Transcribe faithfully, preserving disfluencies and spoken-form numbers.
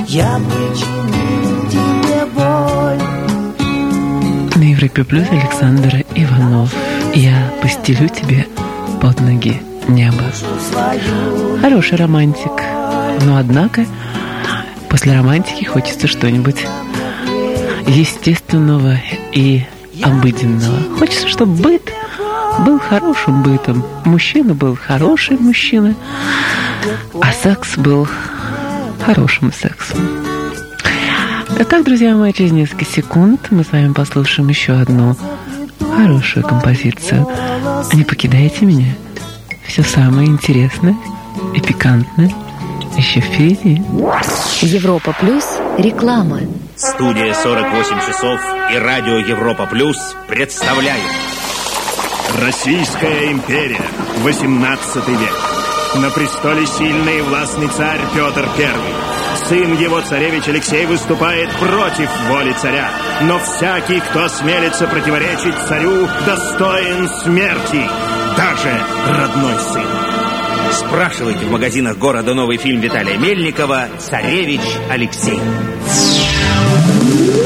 я причинил тебе боль. На Европе Плюс Александр Иванов. Я постелю тебе под ноги небо. Хороший романтик. Но однако после романтики хочется что-нибудь естественного и обыденного. Хочется, чтобы быт был хорошим бытом. Мужчина был хороший мужчина, а секс был хорошим сексом. Итак, друзья мои, через несколько секунд мы с вами послушаем еще одну хорошую композицию. Не покидайте меня. Все самое интересное и пикантное еще впереди. Европа Плюс. Реклама. Студия сорок восемь часов и радио Европа Плюс представляют. Российская империя. восемнадцатый век. На престоле сильный и властный царь Петр Первый. Сын его, царевич Алексей, выступает против воли царя. Но всякий, кто осмелится противоречить царю, достоин смерти. Даже родной сын. Спрашивайте в магазинах города новый фильм Виталия Мельникова «Царевич Алексей».